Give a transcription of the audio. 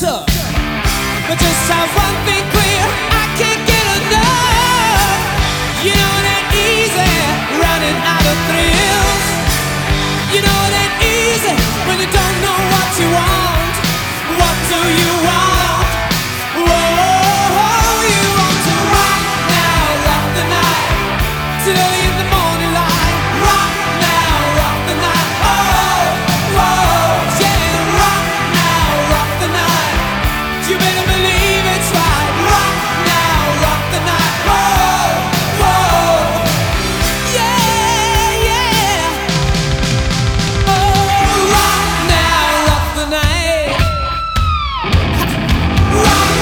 tough. But just have one thing clear, I can't get enough. You know that easy, running out of thrills. You know that easy, when you don't know what you want. What do you want? Whoa, you want to rock now, rock the night, till early in the morning light. Rock now, rock the night. Oh, whoa, yeah, rock now, rock the night. You better believe it's right. Rock now, rock the night. Whoa, whoa, yeah, yeah. Oh, rock now, rock the night. Rock